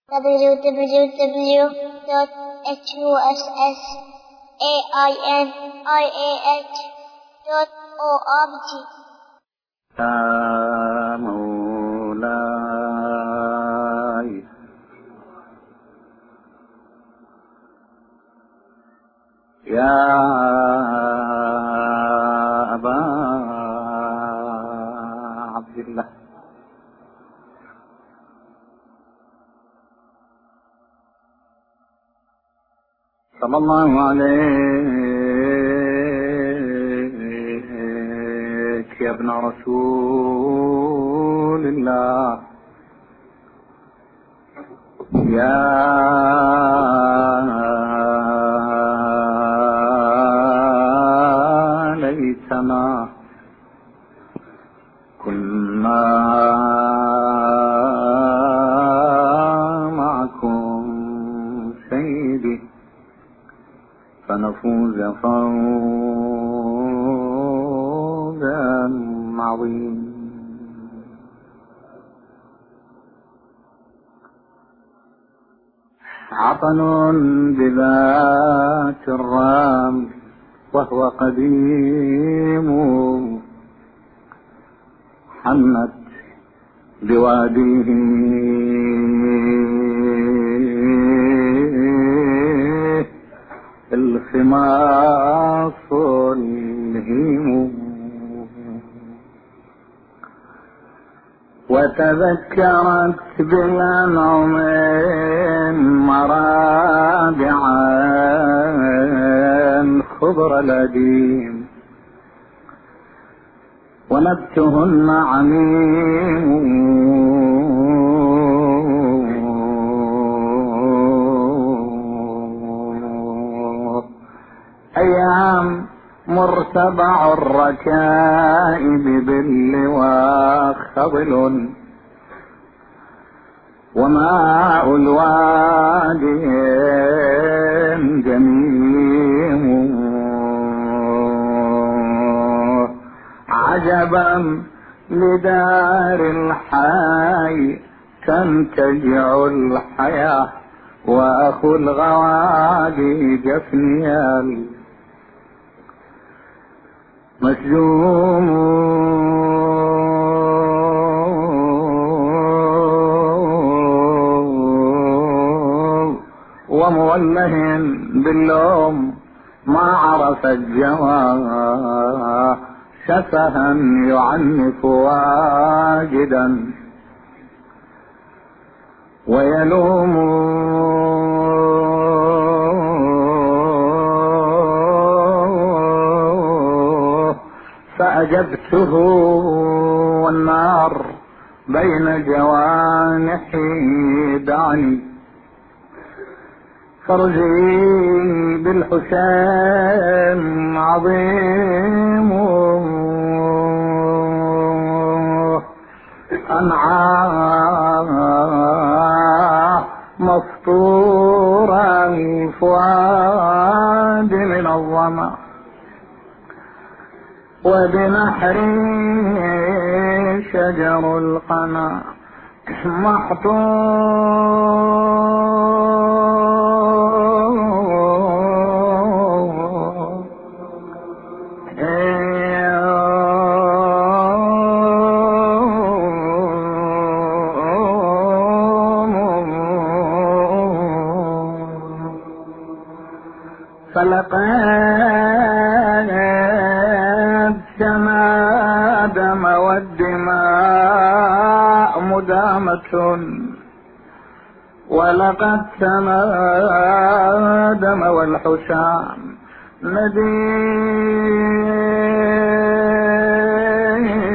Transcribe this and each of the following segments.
www.husainiah.org. يا مولاي يا أبا عبد الله صلى الله عليك يا ابن رسول الله يا ليتنا كنا معكم سيدي فنفوز فوزا عظيما. عطن بذات الرام وهو قديم حنت بواديه الخماص الهيم وتذكرت بالأنعم مرابعا خضر الأديم ونبتهن عميم أيام مرتبع الركائب باللواء خضل وماء الوادي جميم عجبا لدار الحي تنتجع الحياة وأخو الغوادي جفنيا مسجون وموله باللوم ما عرف الجوى شفها يعنف واجدا ويلوم فأجبته والنار بين جوانحي دعني فرجي بالحسين عظيم أنعى مسطورا الفؤاد من الظما وبنحري شجر القنا فلقد تمادم والدماء مدامة ولقد تمادم والحسام نديم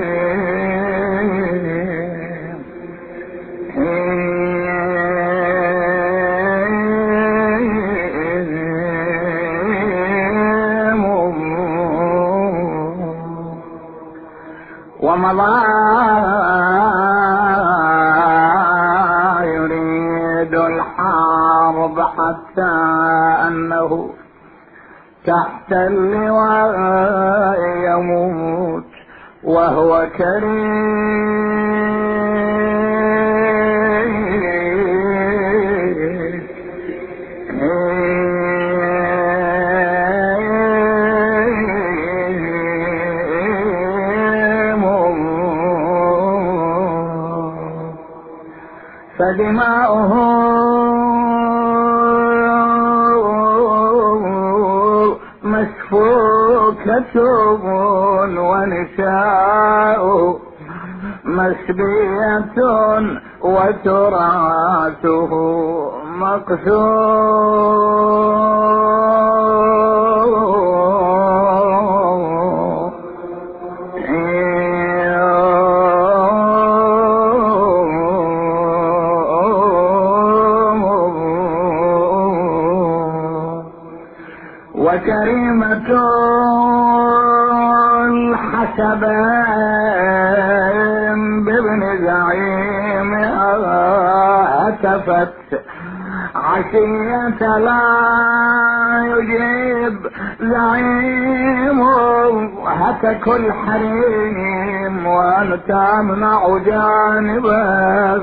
ومضى يريد الحرب حتى أنه تحت اللواء يموت وهو كريم فدماؤه مسفوكة ونساؤه مسبية وتراثه مقسوم. وكريمة الحسبين بابن زعيمها هتفت عشية لا يجيب زعيم هتك الحريم وأنت تمنع جانبا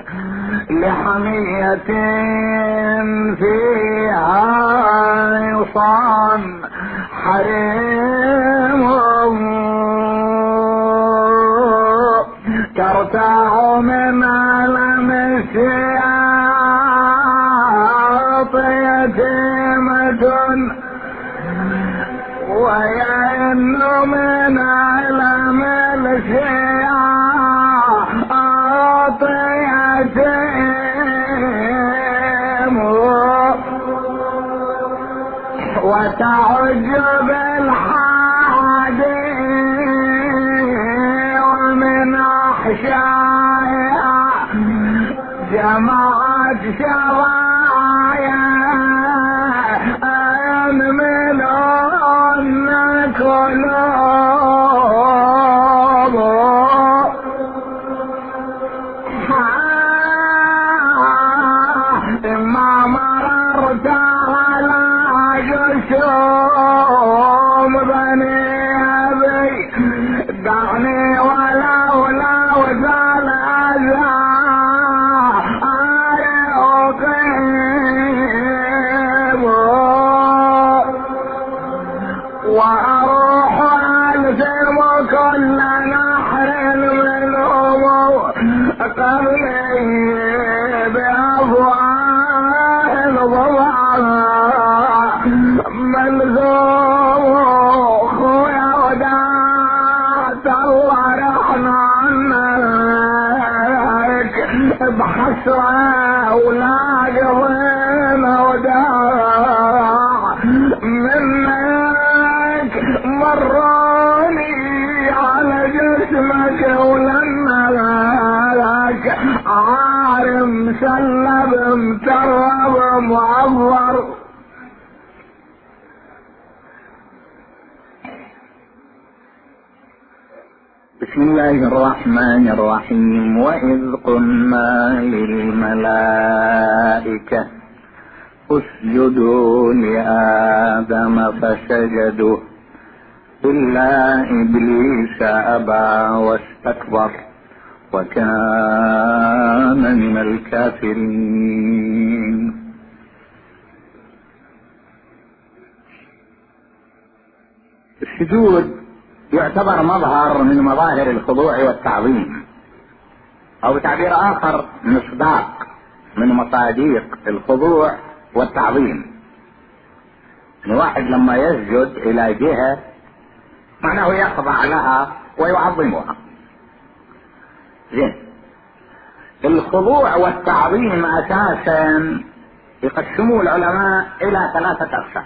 لحمية فيها يصان حريم ترتاع من ألم السياط يتيمة ويئن من ألم السياط يتيم وتعج بالحادي ومن أحشائها جمعت شرايا أنملون قلوب إما مررت على جسوم بني أبي دعني ولولا وزال أذى أقيم وأروح ألزم كل نحر منهم قبلي بأفواه الضبع ملزوم خويا وداعت الله رحنا عنك بحسرة ولا قضينا وداع منك مروني على جسمك ولما لك عارم سلب مترب معبر. بسم الله الرحمن الرحيم. وإذ قلنا للملائكة اسجدوا لآدم فسجدوا إلا إبليس أبى واستكبر وكان من الكافرين. السجود يعتبر مظهر من مظاهر الخضوع والتعظيم، او بتعبير اخر مصداق من مصاديق الخضوع والتعظيم. الواحد لما يسجد الى جهة معناه يخضع لها ويعظمها. زين، الخضوع والتعظيم اساسا يقسموه العلماء الى 3 اقسام.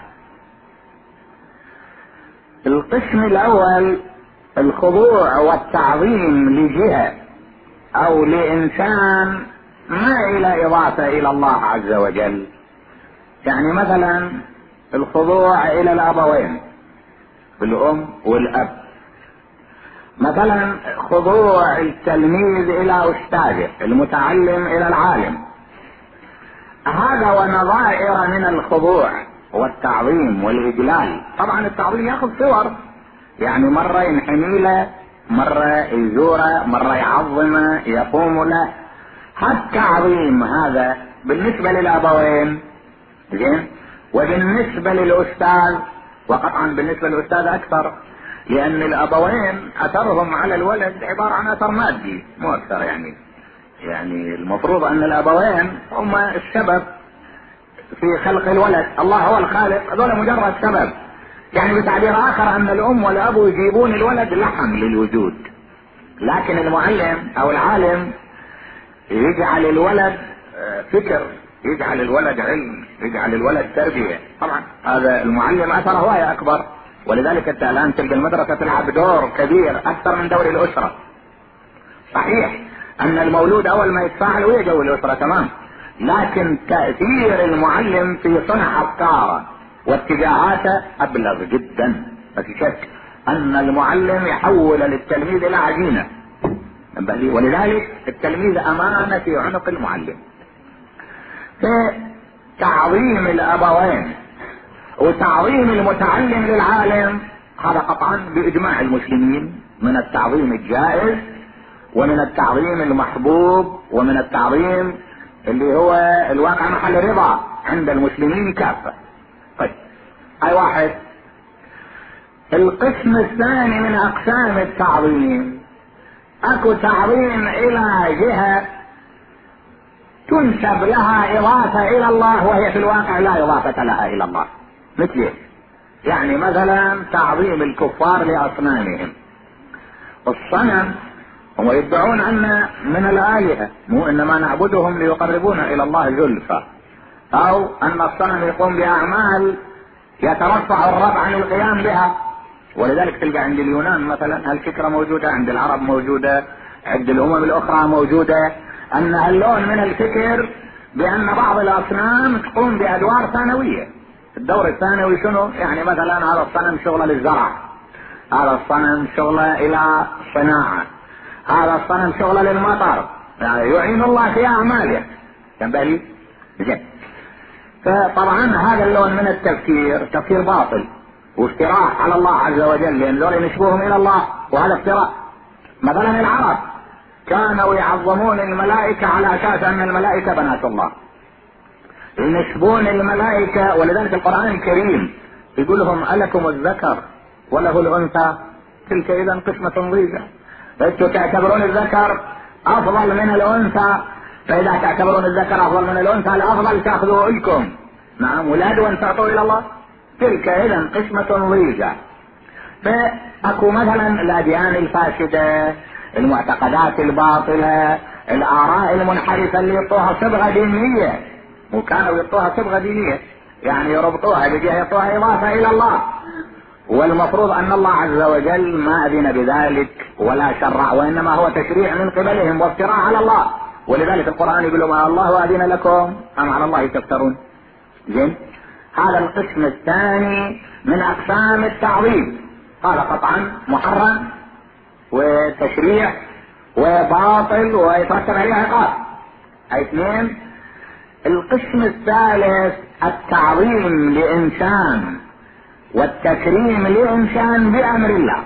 القسم الاول الخضوع والتعظيم لجهة او لانسان ما الى اضافة الى الله عز وجل. يعني مثلا الخضوع الى الابوين الام والاب، مثلا خضوع التلميذ الى استاذه، المتعلم الى العالم. هذا ونظائر من الخضوع والتعظيم والاجلال. طبعا التعظيم ياخذ صور، يعني مرة ينحني له، مرة يزوره، مرة يعظمه، يقوم له. هالتعظيم هذا بالنسبة للابوين زين، وبالنسبة للاستاذ، وقطعا بالنسبة للاستاذ اكثر، لان الابوين اثرهم على الولد عبارة عن اثر مادي مو اكثر. يعني يعني المفروض ان الابوين هما السبب في خلق الولد، الله هو الخالق، هذول مجرد سبب. يعني بتعبير اخر ان الام والاب يجيبون الولد لحم للوجود، لكن المعلم او العالم يجعل الولد فكر، يجعل الولد علم، يجعل الولد تربية. طبعا هذا المعلم اثره هواية اكبر، ولذلك انت الان تلقى المدرسة تلعب دور كبير اكثر من دور الاسرة. صحيح ان المولود اول ما يتفاعل ويا جو الاسرة تمام، لكن تأثير المعلم في صنع افكاره واتجاهاته ابلغ جدا. ما في شك ان المعلم يحول للتلميذ الى عجينة، ولذلك التلميذ امانة في عنق المعلم. في تعظيم الابوين وتعظيم المتعلم للعالم، هذا قطعا باجماع المسلمين من التعظيم الجائز ومن التعظيم المحبوب ومن التعظيم اللي هو الواقع محل رضا عند المسلمين كافة. طيب اي واحد. القسم الثاني من اقسام التعظيم، اكو تعظيم الى جهة تنسب لها اضافة الى الله وهي في الواقع لا اضافة لها الى الله. مثل يعني مثلا تعظيم الكفار لاصنامهم. الصنم هم يدعون ان من الالهة، مو انما نعبدهم ليقربونا الى الله زلفى، او ان الصنم يقوم باعمال يترفع الرب عن القيام بها. ولذلك تلقى عند اليونان مثلا هالفكرة موجودة، عند العرب موجودة، عند الامم الاخرى موجودة، ان هاللون من الفكر بان بعض الاصنام تقوم بادوار ثانوية. الدور الثانوي شنو؟ يعني مثلا هذا الصنم شغله للزرع، هذا الصنم شغله الى صناعة، هذا الصنم شغله للمطر، يعني يعين الله في اعماله. تنبهي؟ زين. فطبعا هذا اللون من التفكير تفكير باطل وافتراء على الله عز وجل، لان ذول ينسبوهم الى الله وهذا افتراء. مثلا العرب كانوا يعظمون الملائكة على اساس ان الملائكة بنات الله، ينسبون الملائكة، ولذلك القرآن الكريم يقول لهم ألكم الذكر وله الأنثى تلك إذا قسمة ضيزى. فأنتم تعتبرون الذكر أفضل من الأنثى، فإذا تعتبرون الذكر أفضل من الأنثى الأفضل تأخذوا لكم نعم ولاد وأن تعطوا إلى الله، تلك إذا قسمة ضيزى. فأكو مثلا الأديان الفاسدة، المعتقدات الباطلة، الآراء المنحرفة اللي يعطوها صبغة دينية، وكانوا يعطوها صبغة دينية، يعني يربطوها بجهة يعطوها إضافة إلى الله، والمفروض أن الله عز وجل ما أذن بذلك ولا شرع، وإنما هو تشريع من قبلهم وافتراء على الله. ولذلك القرآن يقول ما الله أذن لكم أم على الله تفترون. زين. هذا القسم الثاني من أقسام التعظيم، هذا قطعا محرم وتشريع وباطل ويترتب عليه عقاب. اثنين. القسم الثالث التعظيم لإنسان والتكريم لإنسان بأمر الله،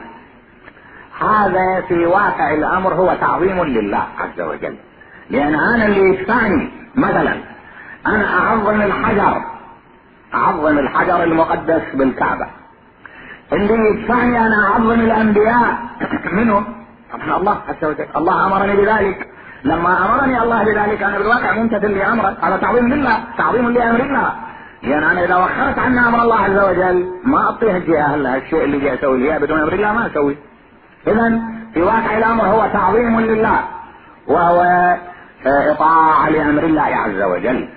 هذا في واقع الأمر هو تعظيم لله عز وجل. لأن أنا اللي يدفعني مثلا أنا أعظم الحجر، أعظم الحجر المقدس بالكعبة، اللي يدفعني أنا أعظم الأنبياء منه طبعا الله عز وجل. الله أمرني بذلك، لما أمرني الله بذلك أنا بالواقع ممتثل لأمره، هذا تعظيم لله، تعظيم لأمر الله. لأن أنا إذا وخرت عن أمر الله عز وجل ما أعطيه الجهة الشيء اللي جاي أسوي ليه بدون أمر الله ما أسوي. إذا في واقع الأمر هو تعظيم لله وهو إطاعة لأمر الله عز وجل.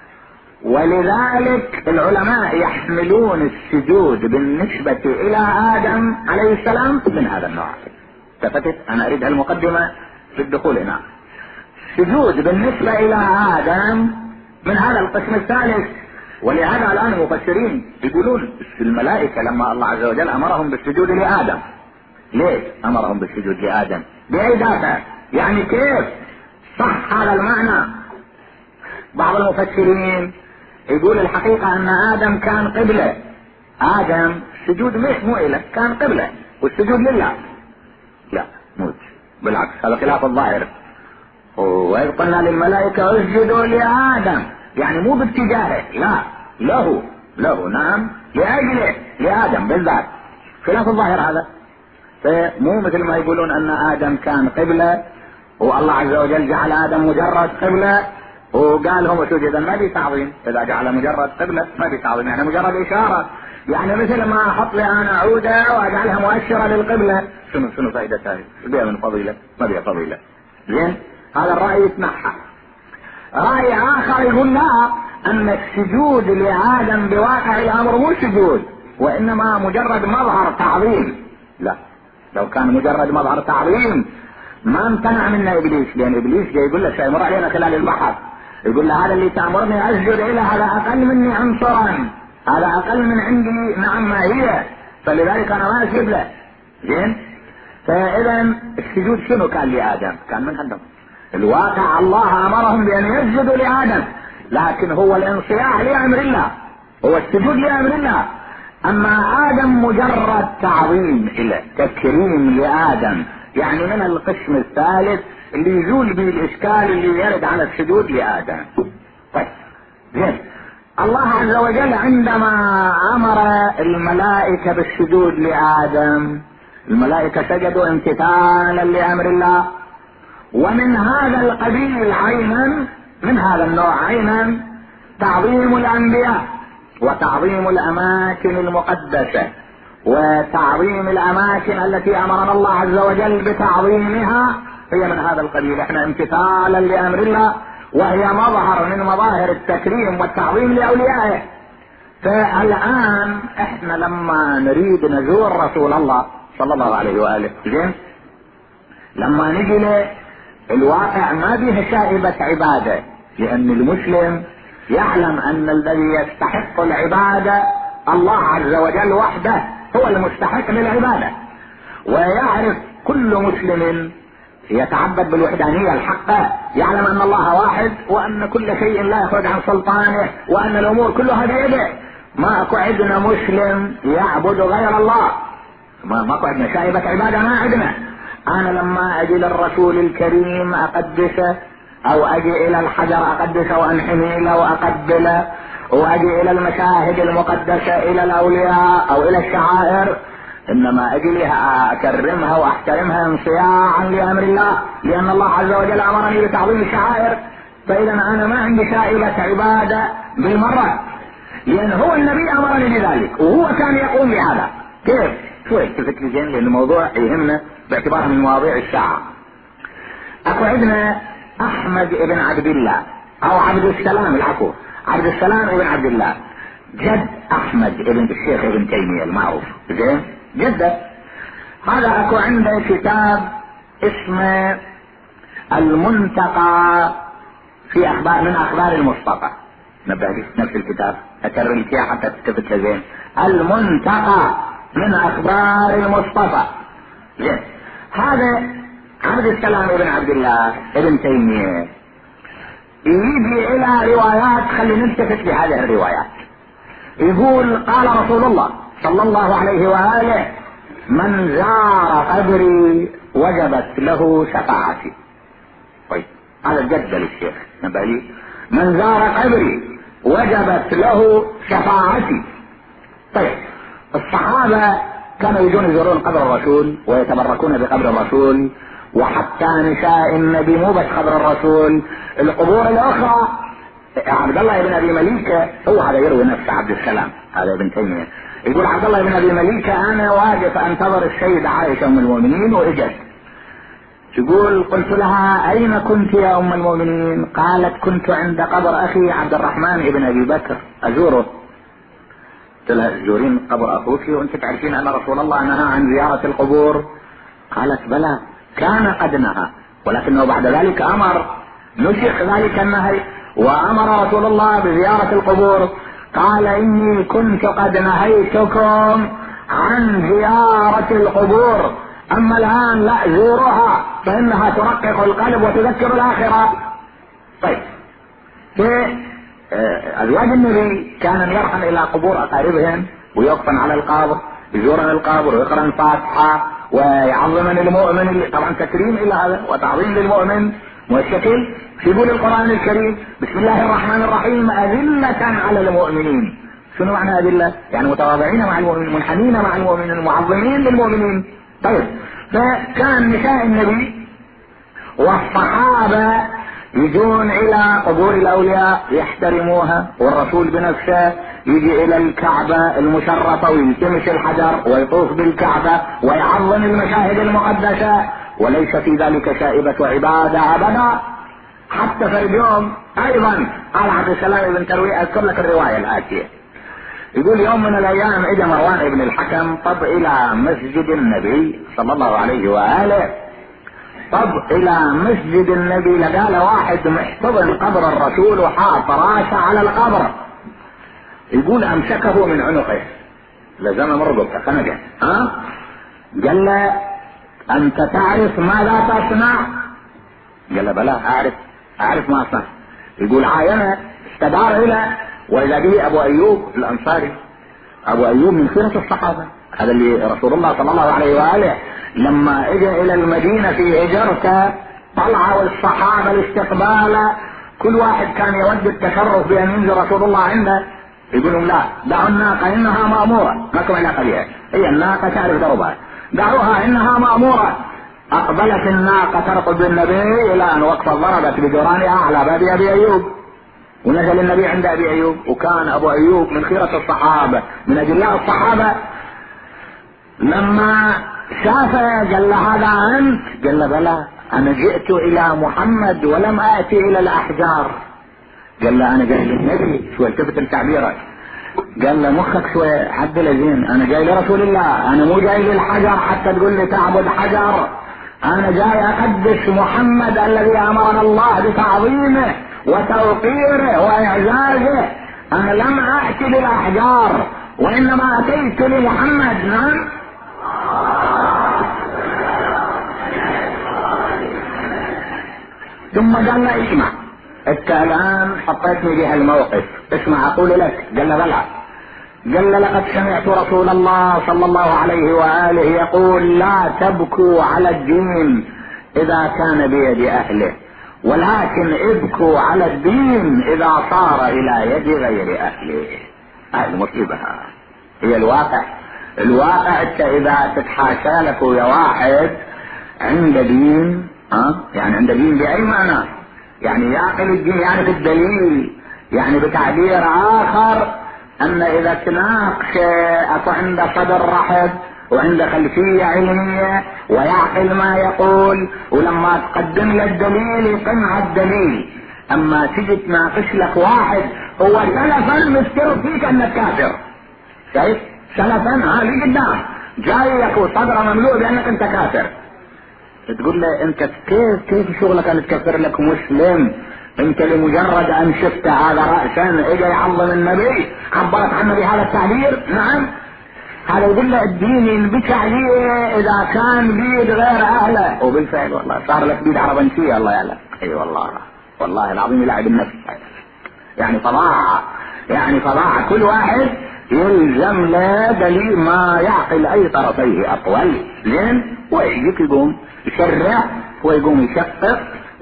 ولذلك العلماء يحملون السجود بالنسبة إلى آدم عليه السلام من هذا النوع. التفتت أنا أريد المقدمة في الدخول هنا. السجود بالنسبة إلى آدم من هذا القسم الثالث. ولهذا الآن المفسرين يقولون الملائكة لما الله عز وجل أمرهم بالسجود لآدم، ليش أمرهم بالسجود لآدم؟ بأي دافع؟ يعني كيف صح هذا المعنى؟ بعض المفسرين يقول الحقيقة أن آدم كان قبلة، آدم السجود مو إله، كان قبلة والسجود لله. لا مو بالعكس، هذا خلاف الظاهر. وإذ قلنا للملائكة اسجدوا لآدم، يعني مو باتجاهه، لا له نعم لأجله لآدم بالذات، خلاف الظاهر هذا. فمو مثل ما يقولون أن آدم كان قبلة والله عز وجل جعل آدم مجرد قبلة وقال هم سجدا، ما دي تعظيم. إذا جعل مجرد قبلة ما دي تعظيم، يعني مجرد إشارة. يعني مثل ما أحط لي أنا عودة وأجعلها مؤشرة للقبلة، شنو فائدتها؟ ايش بيها من فضيلة؟ ما بيها فضيلة. زين، هذا الرأي يتنحى. رأي آخر يقول لا، أن السجود لآدم بواقع الأمر مو سجود، وإنما مجرد مظهر تعظيم. لا، لو كان مجرد مظهر تعظيم ما امتنع منا إبليس، لأن إبليس جاي يقول له سيمر علينا خلال البحث، يقول له هذا اللي تأمرني أسجد إلى هذا أقل مني عنصرا، هذا أقل من عندي نعم ما هي، فلذلك أنا ما أسجد له. زين، فإذا السجود شنو كان لآدم؟ كان من عندهم الواقع، الله أمرهم بأن يسجدوا لآدم، لكن هو الانصياع لأمر الله، هو السجود لأمر الله. أما آدم مجرد تعظيم إلى تكريم لآدم، يعني من القسم الثالث اللي يزول به الإشكال اللي يرد على السجود لآدم. طيب زين، الله عز وجل عندما أمر الملائكة بالسجود لآدم، الملائكة سجدوا امتثالا لأمر الله. ومن هذا القبيل عينا، من هذا النوع عينا، تعظيم الأنبياء وتعظيم الأماكن المقدسة وتعظيم الأماكن التي أمرنا الله عز وجل بتعظيمها، هي من هذا القبيل. احنا امتثالا لأمر الله، وهي مظهر من مظاهر التكريم والتعظيم لأوليائه. فالآن احنا لما نريد نزور رسول الله صلى الله عليه وآله، زين، لما نجي له الواقع ما به شائبة عبادة، لأن المسلم يعلم أن الذي يستحق العبادة الله عز وجل وحده، هو المستحق للعبادة. ويعرف كل مسلم يتعبد بالوحدانية الحقة، يعلم أن الله واحد، وأن كل شيء لا يخرج عن سلطانه، وأن الأمور كلها بيده. ما أكو عندنا مسلم يعبد غير الله، ما أكو عندنا شائبة عبادة، ما عندنا. أنا لما أجي للرسول الكريم أقدسه، أو أجي إلى الحجر أقدسه وأنحني له وأقبله، وأجي إلى المشاهد المقدسة، إلى الأولياء أو إلى الشعائر، إنما أجي لها أكرمها وأحترمها انصياعا لأمر الله، لأن الله عز وجل أمرني بتعظيم الشعائر. فإذا أنا ما عندي شائبة عبادة بالمرة، لأن هو النبي أمرني بذلك وهو كان يقوم بهذا. كيف؟ شوي تفكر زين، لأن الموضوع يهمنا باعتباره من مواضيع الساعة. أكو عندنا أحمد ابن عبد الله، أو عبد السلام، العفو، عبد السلام ابن عبد الله، جد أحمد ابن الشيخ ابن تيمية المعروف، زين، جده. هذا أكو عنده كتاب اسمه المنتقى في أخبار من أخبار المصطفى. نبه لي نفس الكتاب، أكرر لك إياه حتى تثبت زين. المنتقى من أخبار المصطفى، زين. هذا عبد السلام ابن عبد الله ابن تيمية يجي إلى روايات، خلي نلتفت بهذه الروايات. يقول قال رسول الله صلى الله عليه وآله: من زار قبري وجبت له شفاعتي. طيب هذا جد للشيخ نبالي، من زار قبري وجبت له شفاعتي. طيب الصحابة كانوا يجون يزورون قبر الرسول ويتبركون بقبر الرسول، وحتى نساء النبي مو بس قبر الرسول، القبور الأخرى. عبد الله بن أبي مليكة، هو هذا يروي نفسه عبد السلام، هذا ابن تيمية، يقول عبد الله بن أبي مليكة: أنا واقف أنتظر السيدة عائشة أم المؤمنين وإجت. تقول: قلت لها: أين كنت يا أم المؤمنين؟ قالت: كنت عند قبر أخي عبد الرحمن بن أبي بكر أزوره. قلت لها: تزورين قبر أخوك وأنت تعرفين أن رسول الله نهى عن زيارة القبور؟ قالت: بلى، كان قد نهى، ولكنه بعد ذلك أمر، نسخ ذلك النهي وأمر رسول الله بزيارة القبور. قال: إني كنت قد نهيتكم عن زيارة القبور، أما الآن لا، زورها فإنها ترقق القلب وتذكر الآخرة. طيب، في أزواج النبي كان يرحل إلى قبور أقاربهم ويقفن على القبر، يزورن القبر ويقرأن الفاتحة ويعظمن المؤمن، طبعا تكريم إلى هذا وتعظيم للمؤمن والشكل. يقول القرآن الكريم: بسم الله الرحمن الرحيم أذلة على المؤمنين. شنو معنى أذلة؟ يعني متواضعين مع المؤمنين، منحنين مع المؤمنين، معظمين للمؤمنين. طيب، فكان نساء النبي والصحابة يجون الى قبور الاولياء يحترموها، والرسول بنفسه يجي الى الكعبة المشرفة ويلتمس الحجر ويطوف بالكعبة ويعظم المشاهد المقدسة، وليس في ذلك شائبة عبادة ابدا. حتى في اليوم ايضا قال عبد السلام بن تروي، اذكر لك الرواية الاتية، يقول يوم من الايام اجى مروان بن الحكم طب الى مسجد النبي صلى الله عليه واله، طب الى مسجد النبي لقى له واحد محتضن قبر الرسول وحاط راسه على القبر، يقول امسكه من عنقه لزم رقبته خنقه، قال له انت تعرف ماذا تصنع؟ قال له بلى اعرف ما اصنع. يقول عاينه استدار الى واذا به ابو ايوب الانصاري، ابو ايوب من خيرة الصحابة، هذا اللي رسول الله صلى الله عليه واله لما اجى الى المدينة في هجرته طلعوا الصحابة الاستقبال، كل واحد كان يود التشرف بان ينزل رسول الله عنده، يقولون لا دعوا الناقة انها مأمورة، ماكم علاقة بها، هي الناقة تعرف ضربها، دعوها انها مأمورة. اقبلت الناقة ترقب بالنبي الى ان وقفت ضربت بجرانها على باب ابي ايوب، ونزل النبي عند ابي ايوب، وكان ابو ايوب من خيرة الصحابة من اجلاء الصحابة. لما شافه قال له هذا انت؟ قال له بلى انا جئت الى محمد ولم اتي الى الاحجار. قال له انا جاي للنبي، شو التفت لتعبيرك، قال له مخك شوي عدل زين، انا جاي لرسول الله، انا مو جاي للحجر حتى تقول لي تعبد حجر، انا جاي اقدس محمد الذي امرنا الله بتعظيمه وتوقيره واعزازه، انا لم اتي للاحجار وانما اتيت لمحمد. نعم. ثم قال له اسمع انت الان حطيتني بهالموقف، اسمع اقول لك. قال له بلى. قال له لقد سمعت رسول الله صلى الله عليه واله يقول لا تبكوا على الدين اذا كان بيد اهله، ولكن ابكوا على الدين اذا صار الى يد غير اهله. هذه المصيبة، هي الواقع انت اذا تتحاشى لك يا واحد عند دين، يعني عند دين باي معنى؟ يعني يعقل الدين، يعني بالدليل، يعني بتعبير اخر ان اذا تناقش اكو عنده صدر رحب وعنده خلفية علمية ويعقل ما يقول، ولما تقدم له الدليل يقنع الدليل. اما تجي تناقش لك واحد هو سلفا مستر فيك انك كافر، شايف سلفا هذه قدام جايك وصدره مملوء بانك انت كافر، تقول له انت كيف شغلك ان تكفر لك مسلم؟ انت لمجرد ان شفت هذا رأسا اجى يعظم النبي عبرت عنه بهذا التعبير. نعم، هذا يقول له الدين ينبكى عليه اذا كان بيد غير اهله، وبالفعل والله صار لك بيد عربنسية الله يعلم. اي والله العظيم يلعب النفس، يعني فضاعة كل واحد يلزم له دليل ما يعقل اي طرفيه اطول زين، ويجيك يقوم يشرع ويقوم يشقق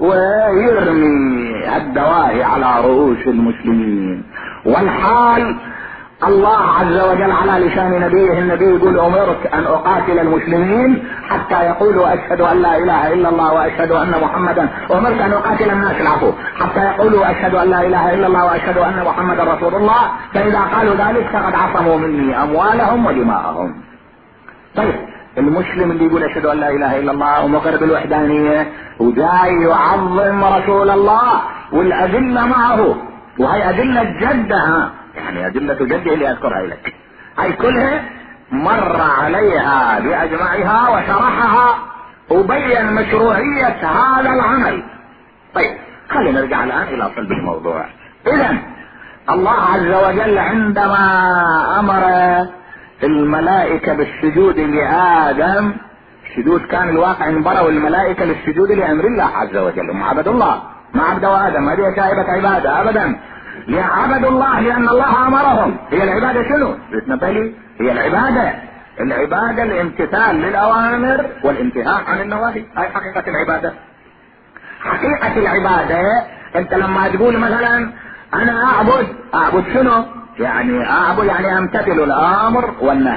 ويرمي الدواهي على رؤوس المسلمين. والحال الله عز وجل على لسان نبيه، النبي يقول امرت ان اقاتل المسلمين حتى يقولوا اشهد ان لا اله الا الله واشهد ان محمدا، امرت ان اقاتل الناس العفو حتى يقولوا اشهد ان لا اله الا الله واشهد ان محمدا رسول الله، فاذا قالوا ذلك فقد عصموا مني اموالهم ودماءهم. طيب المسلم اللي يقول اشهد ان لا اله الا الله ومقر بالوحدانية وجاي يعظم رسول الله والادلة معه، وهي ادلة جدة، يعني ادلة جده اللي اذكرها لك، هاي كلها مر عليها باجمعها وشرحها وبين مشروعية هذا العمل. طيب خلينا نرجع الان الى صلب الموضوع. اذا الله عز وجل عندما امر الملائكة بالسجود لآدم، السجود كان الواقع انبروا الملائكة للسجود لأمر الله عز وجل، هم عبدوا الله ما عبدوا آدم، هذه شائبة عبادة أبدا، ليعبدوا الله لأن الله أمرهم. هي العبادة شنو؟ هي العبادة الامتثال للأوامر والانتهاء عن النواهي، هاي حقيقة العبادة. حقيقة العبادة انت لما تقول مثلا انا اعبد شنو؟ يعني اعبد يعني امتثل الامر والنهي،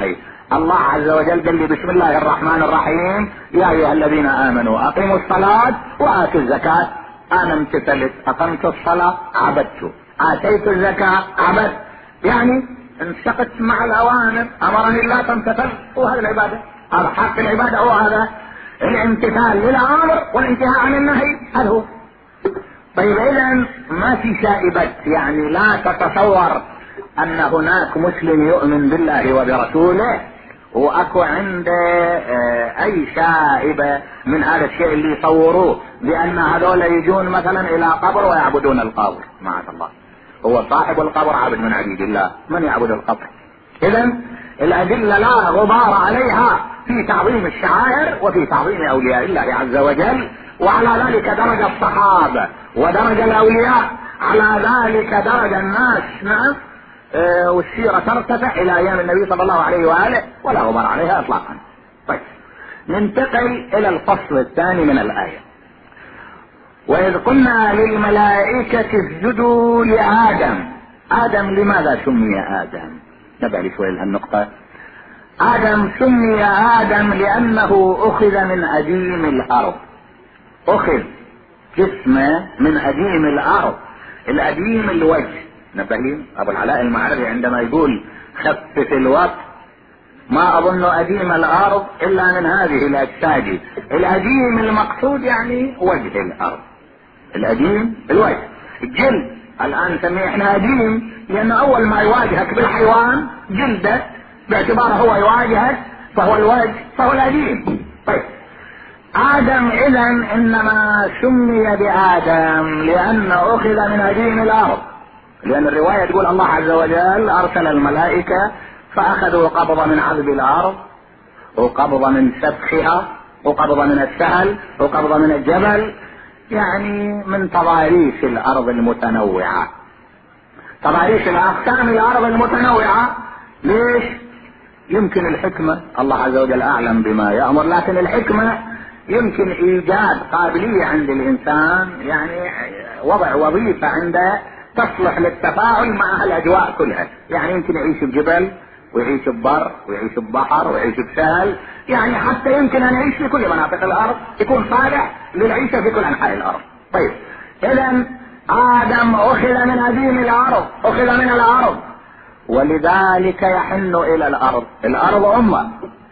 الله عز وجل قال لي بسم الله الرحمن الرحيم يا ايها الذين امنوا اقيموا الصلاة واتوا الزكاة. انا امتثلت، اقمت الصلاة عبدت، اتيت الزكاة عبدت، يعني انسقت مع الاوامر، امرني الله فامتثلت، وهذا العبادة. هذا حق العبادة، هو هذا الامتثال للامر والانتهاء عن النهي، هذا هو. طيب اذا ما في شائبات، يعني لا تتصور ان هناك مسلم يؤمن بالله وبرسوله واكو عنده اي شائبة من هذا الشيء اللي يصوروه بان هذول يجون مثلا الى قبر ويعبدون القبر. معاذ الله، هو صاحب القبر عبد من عبيد الله، من يعبد القبر؟ اذا الادلة لا غبار عليها في تعظيم الشعائر وفي تعظيم اولياء الله عز وجل. وعلى ذلك درج الصحابة ودرج الاولياء، على ذلك درج الناس. نعم، والسيرة ترتفع الى ايام النبي صلى الله عليه وآله ولا غبار عليها اطلاقا. طيب ننتقل الى الفصل الثاني من الآية. واذ قلنا للملائكة اسجدوا لآدم. آدم لماذا سمي آدم؟ نبالي شوي لهالنقطة. آدم سمي آدم لأنه أخذ من أديم الأرض، أخذ جسمه من أديم الأرض. الأديم الوجه. نبهين أبو العلاء المعربي عندما يقول خفف الوقت، ما أظن أديم الأرض إلا من هذه الأجساد. الأديم المقصود يعني وجه الأرض، الأديم الوجه. الجلد الآن نسميه احنا أديم لأنه أول ما يواجهك بالحيوان جلده، باعتباره هو يواجهك فهو الوجه، فهو الأديم. طيب آدم إذا إنما سمي بآدم لأنه أخذ من أديم الأرض، لأن الرواية تقول الله عز وجل أرسل الملائكة فأخذوا قبضة من عذب الأرض، وقبضة من سفخها، وقبضة من السهل، وقبضة من الجبل، يعني من تضاريس الأرض المتنوعة، تضاريس الأقسام الأرض المتنوعة. ليش؟ يمكن الحكمة، الله عز وجل أعلم بما يأمر، لكن الحكمة يمكن إيجاد قابلية عند الإنسان، يعني وضع وظيفة عنده تصلح للتفاعل مع الأجواء كلها. يعني يمكن يعيش بجبل ويعيش ببر ويعيش ببحر ويعيش بسهل، يعني حتى يمكن أن يعيش في كل مناطق الأرض، يكون صالح للعيشة في كل أنحاء الأرض. طيب إذا آدم أخذ من أديم الأرض، أخذ من الأرض، ولذلك يحن إلى الأرض. الأرض أمة،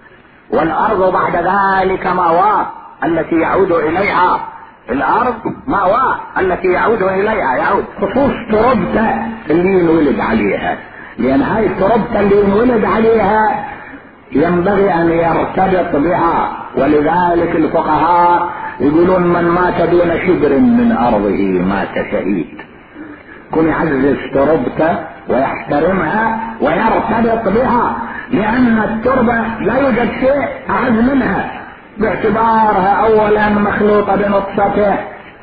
والأرض بعد ذلك مأواه التي يعود إليها. الأرض مأواه التي يعود إليها، يعود خصوص تربته اللي ينولد عليها، لأن هاي التربة اللي ينولد عليها ينبغي أن يرتبط بها. ولذلك الفقهاء يقولون من مات دون شبر من أرضه مات شهيد. كن يعزز تربته ويحترمها ويرتبط بها، لأن التربة لا يوجد شيء أعز منها، باعتبارها أولا مخلوطة بنطفته،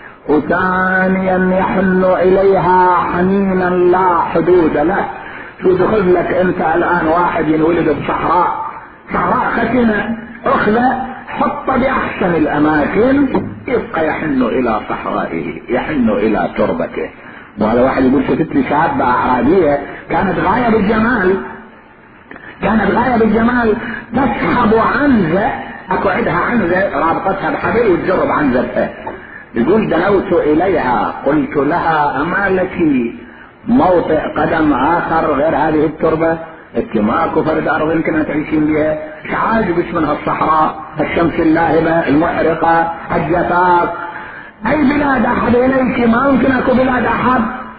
وثانيا يحن إليها حنينا لا حدود له. شو تخذ لك أنت الآن واحد ينولد بصحراء، صحراء خشنة، أخذه حطه بأحسن الأماكن يبقى يحن إلى صحرائه، يحن إلى تربته. وهذا واحد يقول شفت لي شابة أعرابية كانت غاية بالجمال، كانت غاية بالجمال، تسحب عنزة، اكو عندها عنزة رابطتها بحبل وتجرب عنزتها. يقول دنوت اليها قلت لها اما لك موطئ قدم اخر غير هذه التربة؟ انت ماكو فرد ارض يمكن تعيشين بها، عاجبك منها الصحراء، الشمس اللاهبة المحرقة، الجفاف، اي بلاد احب اليك؟ ما يمكن اكو بلاد احب.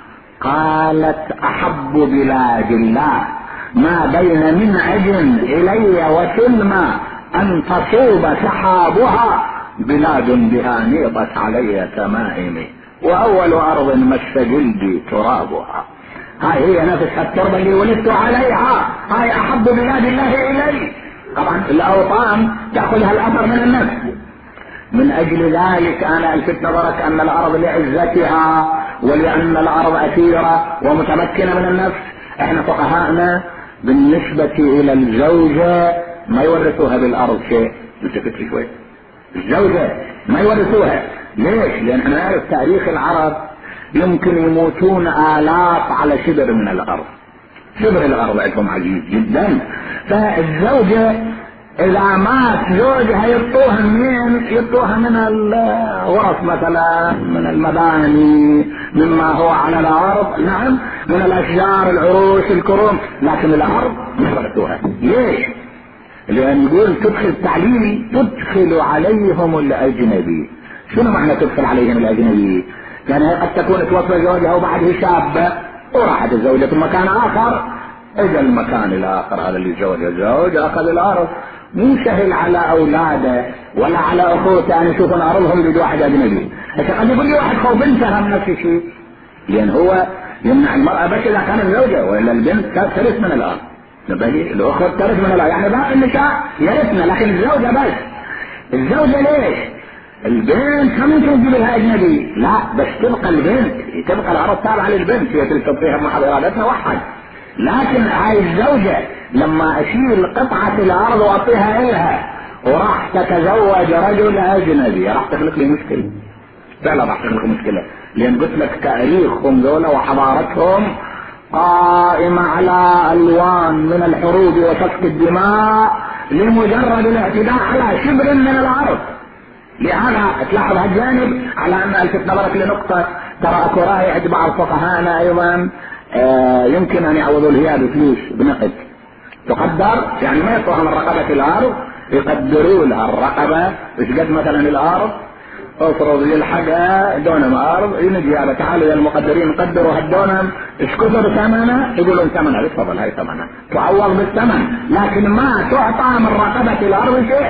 قالت احب بلاد الله ما بين منعج الي وسلمى ان تصوب سحابها بلاد بها نيضت علي تمائمي واول ارض مس جلدي ترابها. هاي هي نفس التربة اللي ولدت عليها، هاي احب بلاد الله الي. طبعا الاوطان تاخذها الاثر من النفس. من اجل ذلك انا الفت نظرك ان الارض لعزتها ولان الارض اثيرة ومتمكنة من النفس. احنا فقهاءنا بالنسبة الى الزوجة ما يورثوها بالارض شيء. التفت شوي، الزوجة ما يورثوها. ليش؟ لان احنا نعرف تاريخ العرب يمكن يموتون آلاف على شبر من الارض، شبر الارض عندهم عزيز جدا. فالزوجة اذا مات زوجها يطوها منين؟ يطوها من الغرف مثلا، من المباني، مما هو على الارض، نعم، من الاشجار، العروش، الكروم، لكن الارض يورثوها. ليش؟ لان يقول تدخل تعليمي، تدخل عليهم الاجنبي. شنو معنى تدخل عليهم الاجنبي؟ يعني قد تكون توفى زوجها وبعده شابة وراحت الزوجة في مكان اخر، اجى المكان الاخر هذا اللي زوجها زوج اخذ الارض، مو سهل على اولاده ولا على اخوته ان يشوفون ارضهم بيد واحد اجنبي. قد يقول لي واحد خوف بنتها من نفس الشيء، لان هو يمنع المرأة بس اذا كانت زوجة، والا البنت ترث من الارض. نبهي الاخوة ترث من الارض، يعني باقي النساء يرثنا، لكن الزوجة بس. الزوجة ليش؟ البنت هم يمكن تجيب لها اجنبي، لا بس تبقى البنت، تبقى الارض تابعة للبنت، هي تستطيع محض ارادتها وحد. لكن هاي الزوجة لما اشيل قطعة الارض واعطيها الها وراح تتزوج رجل اجنبي، راح تخلق لي مشكلة، فعلا راح تخلق مشكلة. لان قلت لك تاريخهم ذولا وحضارتهم قائمة على الوان من الحروب وسفك الدماء لمجرد الاعتداء على شبر من الارض. لهذا تلاحظ هالجانب على ان الفت نظرك لنقطة، ترى اكو راي عند بعض فقهانا ايضا يمكن ان يعوضوا لها بفلوس بنقد تقدر، يعني ما يطوها من رقبة الارض، يقدروا لها الرقبة ايش قد مثلا الارض، افرض يلحقها دونم ارض، ينجي هذا تعالوا يا المقدرين قدروا هالدونم ايش كثر ثمنه، يقولون ثمنها تفضل هاي ثمنها تعوض بالثمن، لكن ما تعطى من رقبة الارض شيء.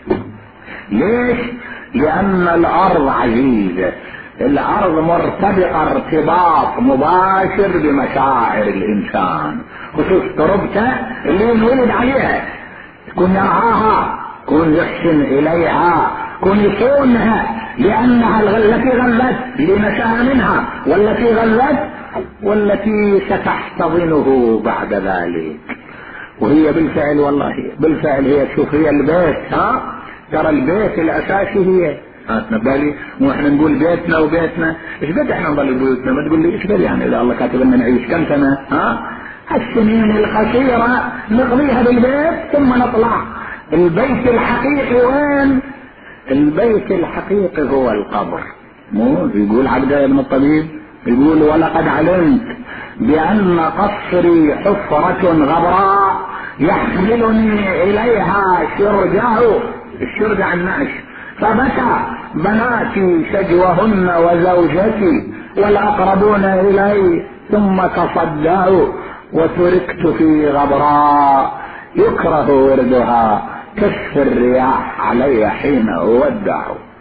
ليش؟ لان الارض عزيزة، الارض مرتبطة ارتباط مباشر بمشاعر الانسان، خصوص تربته اللي ينولد عليها، يكون يرعاها، يكون يحسن اليها، يكون يصونها، لانها التي غلت لنشأ منها، والتي غلت والتي ستحتضنه بعد ذلك. وهي بالفعل والله بالفعل هي، شوف هي البيت، ترى البيت الاساسي هي، تنبالي مو احنا نقول بيتنا وبيتنا، ايش قد احنا نضل بيوتنا؟ ما تقول لي ايش قد يعني اذا الله كاتب لنا نعيش كم سنة، السنين القصيرة نقضيها بالبيت ثم نطلع. البيت الحقيقي وين؟ البيت الحقيقي هو القبر. مو يقول عبده ابن الطبيب، يقول ولقد علمت بان قصري حفرة غبراء يحملني اليها شرجاه، الشرجع النعش، فبكى بناتي شجوهن وزوجتي والاقربون الي، ثم تصدعوا وتركت في غبراء يكره وردها كشف الرياح علي حين اودع.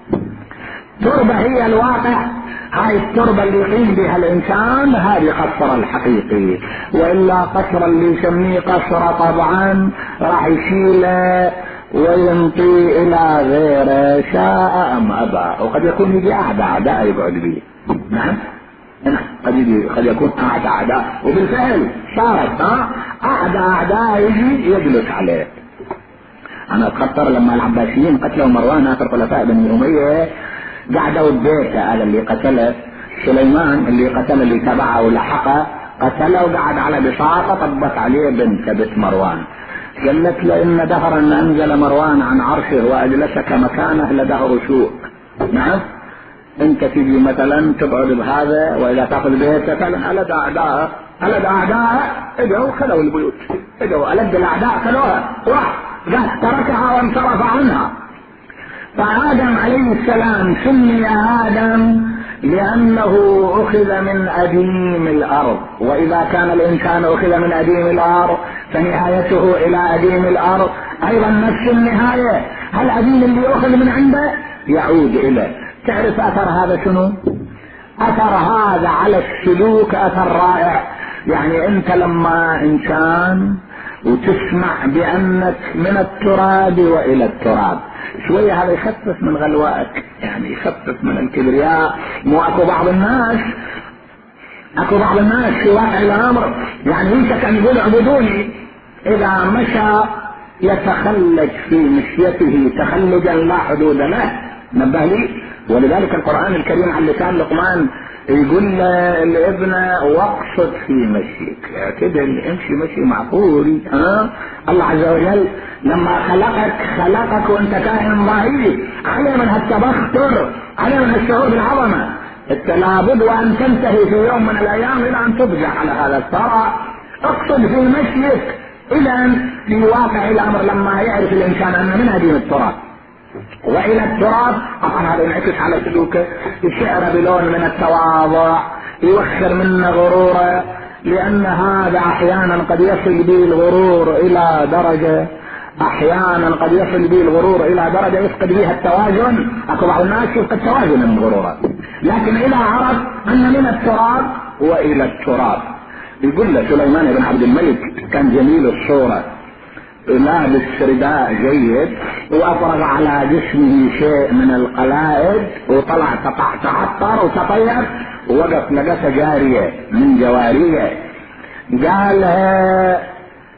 تربة هي الواقع، هاي التربة اللي يقيم بها الانسان، هذه قصر الحقيقي، والا قصر اللي يسميه قصر طبعا راح يشيله وينطي الى غيره شاء ام ابى، وقد يكون يجي اعداء يقعد به، نعم قد يكون اعداء، وبالفعل صارت اعداء يجي يجلس عليه. انا اتخطر لما العباسيين قتلوا مروان اخر خلفاء بني اميه، قعدوا البيت هذا اللي قتله سليمان، اللي قتل اللي تبعه ولحقه، قتله وقعد على بساطه، طبت عليه بنت مروان، قالت له ان دهرا انزل مروان عن عرشه واجلسك مكانه لدهر سوء. نعم انت تجي مثلا تقعد بهذا، واذا تاخذ بيتك الد اعداء اجوا خلوا البيوت، اجوا الد الاعداء خلوها وراح تركها وانصرف عنها. فآدم عليه السلام سمي آدم لأنه أخذ من أديم الأرض، وإذا كان الإنسان أخذ من أديم الأرض فنهايته إلى أديم الأرض أيضا نفس النهاية. الأديم اللي أخذ من عنده يعود إليه. تعرف أثر هذا شنو؟ أثر هذا على السلوك أثر رائع. يعني أنت لما إنسان وتسمع بأنك من التراب وإلى التراب، شوية هذا يخفف من غلوائك، يعني يخفف من الكبرياء. مو اكو بعض الناس في واقع الامر يعني يمسك ان يقول اعبدوني، اذا مشى يتخلج في مشيته تخلجا لا حدود له. نبه لي، ولذلك القرآن الكريم على لسان لقمان يقول لابنه واقصد في مشيك، اعتدل امشي مشي معقول. الله عز وجل لما خلقك وانت كائن ضعيف، عليه من هالتبختر، عليه من هالشعور بالعظمه. انت لابد وان تنتهي في يوم من الايام الى ان تفزع على هذا الثرى. اقصد في مشيك. اذا في واقع الامر لما يعرف الانسان ان من دين التراب والى التراب، طبعا هذا ينعكس على سلوكه، يشعر بلون من التواضع، يوخر منه غروره، لان هذا احيانا قد يصل به الغرور الى درجه، احيانا قد يصل به الغرور الى درجه يفقد بها التوازن. اكو بعض الناس يفقد توازن من غروره، لكن اذا عرف ان من التراب والى التراب. يقول له سليمان بن عبد الملك كان جميل الصوره، لابس رداء جيد وافرغ على جسمه شيء من القلائد، وطلع تعطر وتطير، ووقف لقته جاريه من جواريه، قال لها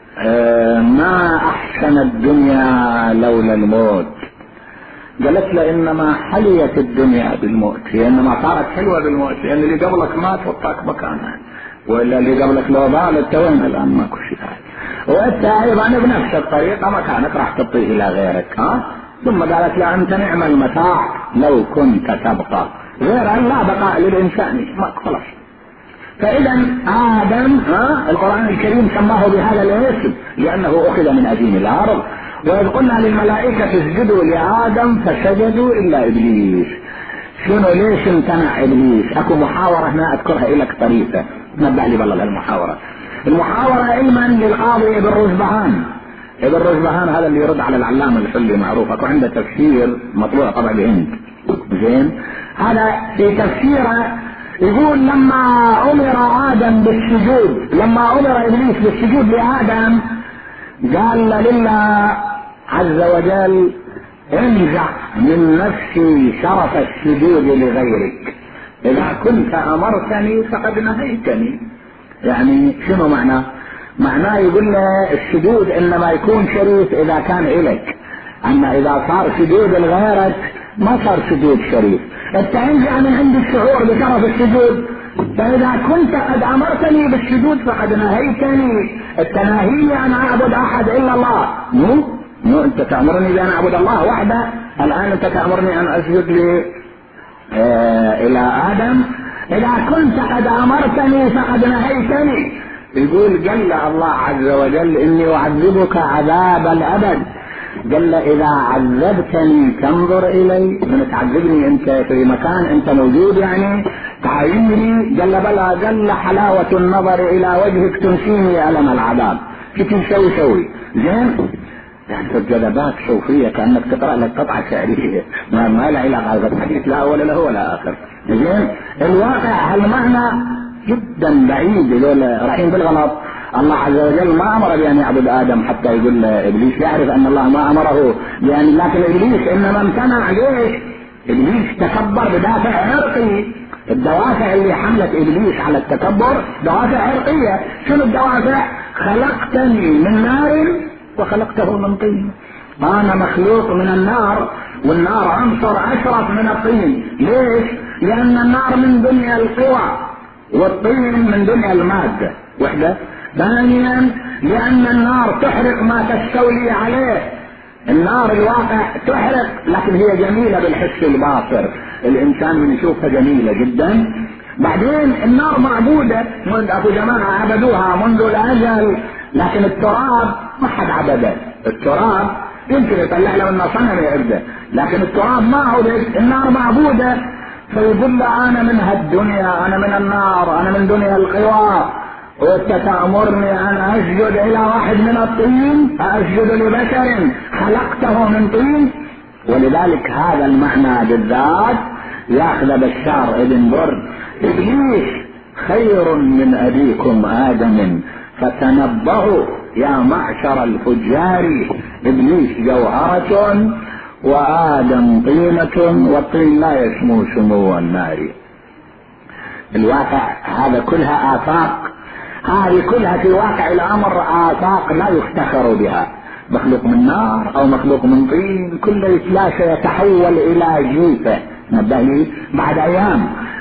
ما احسن الدنيا لولا الموت. قالت له انما حليت الدنيا بالموت، هي انما صارت حلوه بالموت، لان اللي قبلك مات وطاك مكانها، ولا اللي قبلك لو ضالت وين الان ماكو شيء. وانت ايضا بنفس الطريقه مكانك راح تطيه الى غيرك. ثم قالت له انت نعم المتاع لو كنت تبقى، غير ان لا بقاء للانسان، ما خلاص. فاذا ادم القران الكريم سماه بهذا الاسم لانه اخذ من اديم الارض. واذ قلنا للملائكه اسجدوا لادم فسجدوا الا ابليس. شنو ليش امتنع ابليس؟ اكو محاوره هنا اذكرها لك طريقه، نبه لي والله المحاوره علما للقاضي ابن رشبهان. ابن رشبهان هذا اللي يرد على العلامه الحلي معروف، اكو عنده تفسير مطبوع طبعا بهند. زين، هذا في تفسيره يقول لما امر ادم بالسجود، لما امر ابليس بالسجود لادم، قال لله عز وجل انزع من نفسي شرف السجود لغيرك، اذا كنت امرتني فقد نهيتني. يعني شنو معناه يقول له السجود انما يكون شريف اذا كان الك، اما اذا صار سجود لغيرك ما صار سجود شريف. انت انزع من عند الشعور بشرف السجود، فاذا كنت قد امرتني بالسجود فقد نهيتني. التناهي انا اعبد احد الا الله، مو انت تامرني بان اعبد الله وحده، الان انت تامرني ان اسجد الى ادم. اذا كنت قد امرتني فقد نهيتني. يقول قال الله عز وجل اني اعذبك عذاب الابد. قال اذا عذبتني تنظر الي، من تعذبني انت في مكان انت موجود يعني تعيني. قال بلى، قال حلاوة النظر الى وجهك تنسيني الم العذاب. كيف سوي زين، يعني الجذبات صوفية كأنك تقرأ لك قطعة شعرية ما لا علاقة هذا الحديث لا أول له ولا آخر. زين، الواقع هالمعنى جدا بعيد، لولا رايحين بالغلط. الله عز وجل ما أمر بأن يعبد آدم حتى يقول إبليس يعرف أن الله ما أمره يعني، لكن إبليس إنما امتنع. ليش؟ إبليس تكبر بدافع عرقي. الدوافع اللي حملت إبليس على التكبر دوافع عرقية. شنو الدوافع؟ خلقتني من نار وخلقته من طين. انا مخلوق من النار، والنار عنصر اشرف من الطين. ليش؟ لان النار من دنيا القوى والطين من دنيا المادة وحدة. ثانيا لان النار تحرق ما تستولي عليه. النار الواقع تحرق لكن هي جميلة بالحس الباصر، الانسان من يشوفها جميلة جدا. بعدين النار معبودة، اكو جماعة عبدوها منذ الازل، لكن التراب ما حد عبده. التراب يمكن يطلع له انه صنم يعبده، لكن التراب ما عبد، النار معبودة. فيقول له انا من هالدنيا، انا من النار، انا من دنيا القوى، وانت تأمرني ان اسجد الى واحد من الطين، اسجد لبشر خلقته من طين. ولذلك هذا المعنى بالذات ياخذ بشار ابن برد: ابليس خير من ابيكم ادم فتنبهوا يا معشر الفجار، ابليس جوهرة وادم طينة، والطين لا يسمو سمو النار. الواقع هذا كلها آفاق، هذه كلها في واقع الامر آفاق لا يفتخر بها. مخلوق من نار او مخلوق من طين كله يتلاشى يتحول الى جيفة. نبهي بعد ايام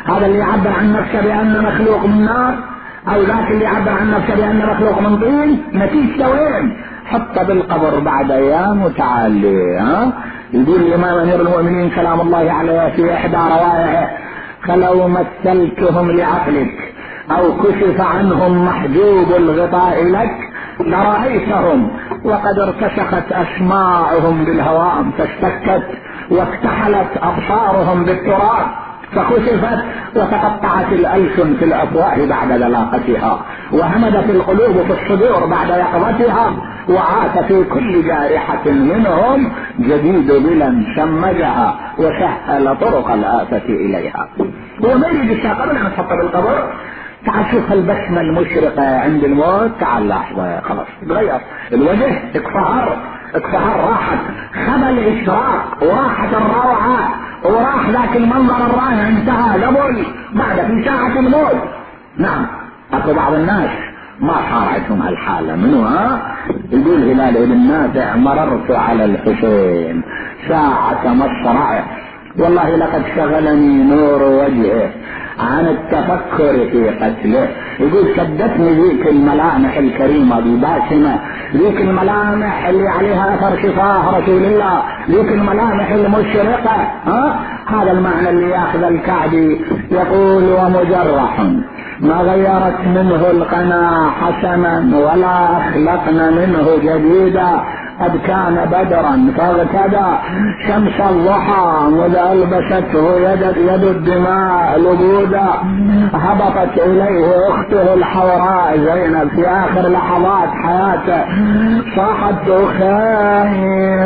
هذا اللي يعبر عن نفسه بأنه مخلوق من نار، او ذاك اللي يعبر عن نفسه بأنه مخلوق من طين، نتيجته وين؟ حتى بالقبر بعد ايام وتعالي. يقول الامام امير المؤمنين سلام الله عليه في احدى روائعه: فلو مثلتهم لعقلك او كشف عنهم محجوب الغطاء لك لرأيتهم وقد ارتشقت اسماعهم بالهوام فاشتكت، واكتحلت ابصارهم بالتراب فكشفت، وتقطعت الألسن في الأفواه بعد دلاقتها، وهمدت القلوب في الصدور بعد يقظتها، وعاش في كل جارحة منهم جديد بلا شمجها وسهل طرق الآفة إليها. وما يريد الشيء قبل أن تحط بالقبر، تعال شوف البسمة المشرقة عند الموت، تعال لحظة خلاص تغير الوجه، اكفهر راحت خبى الاشراق وراحت الروعة وراح ذاك المنظر الرائع، انتهى قبل بعد في ساعة الموت. نعم اكو بعض الناس ما صارتهم هالحالة منو. يقول هلال بن نافع: مررت على الحسين ساعة مصرعه والله لقد شغلني نور وجهه عن التفكر في قتله. يقول شدتني ذيك الملامح الكريمة الباسمة، ذيك الملامح اللي عليها اثر شفاه رسول الله، ذيك الملامح المشرقة. هذا المعنى اللي ياخذ الكعبي. يقول: ومجرح ما غيرت منه القنا حسنا ولا اخلقنا منه جديدا، قد كان بدرا فاغتدى شمس الضحى مذ ألبسته يد الدماء لبودا، هبطت إليه أخته الحوراء زينب في آخر لحظات حياته، صاحت أخي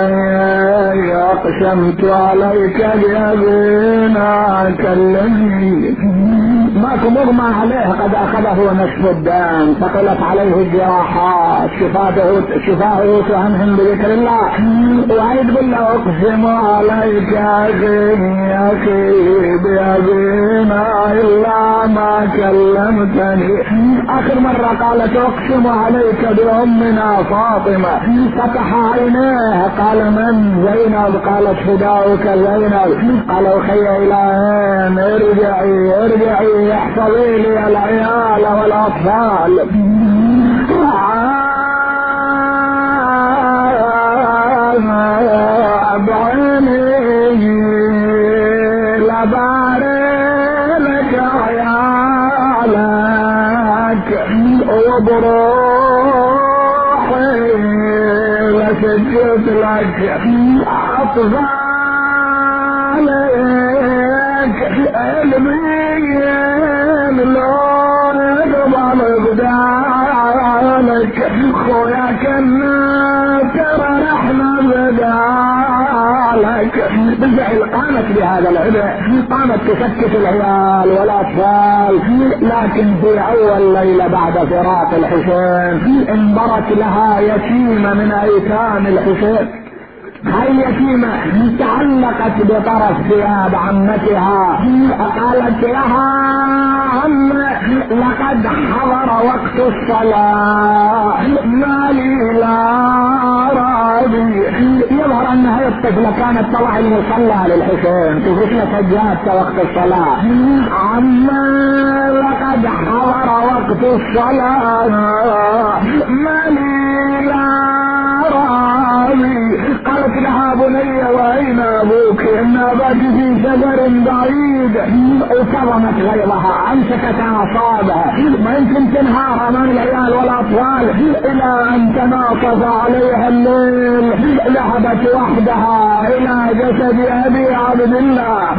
أقسمت عليك بأبينا كلمني، ماكو مغمى عليه قد أخذه نشف الدم، ثقلت عليه الجراحات، شفاهه تهمهم بذكر الله، وعيد بالله أقسم عليك أخي بأبينا إلا ما كلمتني. آخر مرة قالت: أقسم عليك بأمنا فاطمة، فتح عينيه قال: من؟ زينب. قالت: فداؤك زينب. قال: أخي إلى أين؟ ارجعي احفظي لي العيال والأطفال. بعيني لبارك عيالك وبروحي لسجد لك أطفالك علمين لون قبل غدالك خويا كنا ترى نحن بدالك. بالفعل قامت بهذا العبء، قامت تسكت العيال والأطفال، لكن في أول ليلة بعد فراق الحسين انبرت لها يتيمة من أيتام الحسين. هاي اليتيمة تعلقت بطرف ثياب عمتها، قالت لها: عم لقد حضر وقت الصلاة ما لي لا راضي. يظهر ان هاي الطفلة كانت طلع المصلى للحسين تفكنا سجادته وقت الصلاة. عم لقد حضر وقت الصلاة ما لي لا راضي. قالت لها: بني واين ابوك؟ ان اباك في سفر بعيد. وكظمت غيظها، امسكت اعصابها، ما يمكن تنهار امام العيال والاطفال الى ان تناقض عليها الليل. ذهبت وحدها الى جسد ابي عبد الله.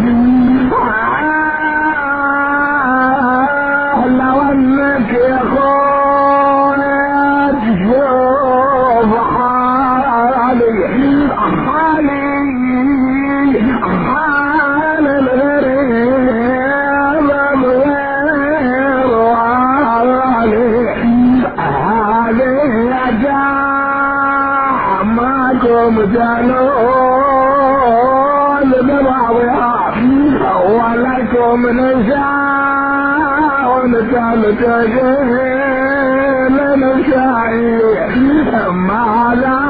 لو انك يا اخويا تشوف حال الغريب بغير والي، هذه أجاع معكم تنول ببعضها ولكم نساء تلتقين نسائي. ماذا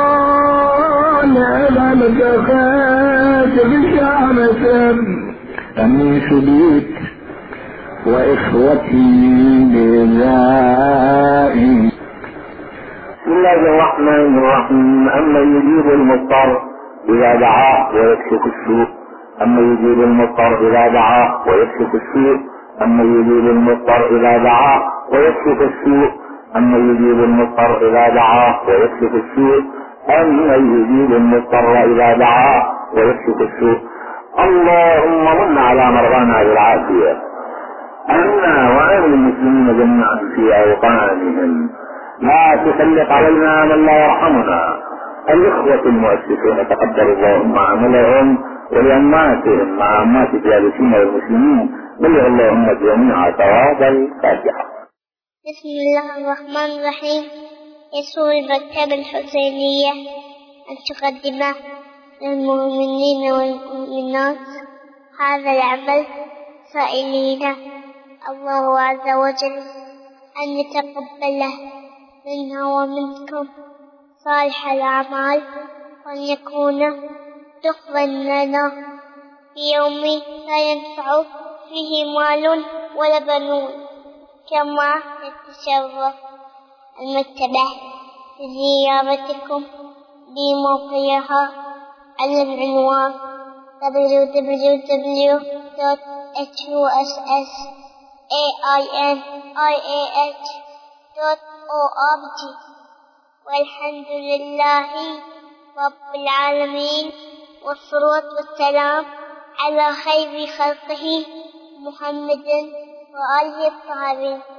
أقول إذا التقيت بشامة أنيس بيك وإخوتي بذائي. بسم الله الرحمن الرحيم. أما يجيب المضطر إذا دعاه ويكشف السوء. أما يجيب المضطر إذا دعاه ويكشف السوء. أما يجيب المضطر إذا دعاه ويكشف السوء. أما يجيب المضطر إذا دعاه ويكشف السوء. أما يجيب المضطر إذا دعاه ويكشف السوء. اللهم من على مرضانا بالعافية، عنا وعن المسلمين جميعا في أوطانهم. لا تسلط علينا من لا يرحمنا. الإخوة المؤسسون تقبل اللهم عملهم ولأماتهم مع أمات الجالسين والمسلمين. بلغ اللهم جميع ثواب الفاتحة. بسم الله الرحمن الرحيم. يسر المكتبة الحسينية أن تقدم للمؤمنين والمؤمنات هذا العمل سائلين الله عز وجل أن يتقبله منا ومنكم صالح الأعمال، وأن يكون دخلا لنا في يوم لا ينفع فيه مال ولا بنون. كما يتشرف المكتبة بزيارتكم بموقعها على العنوان www.hussainih.org. والحمد لله رب العالمين، والصلاة والسلام على خير خلقه محمد وآله الطاهرين.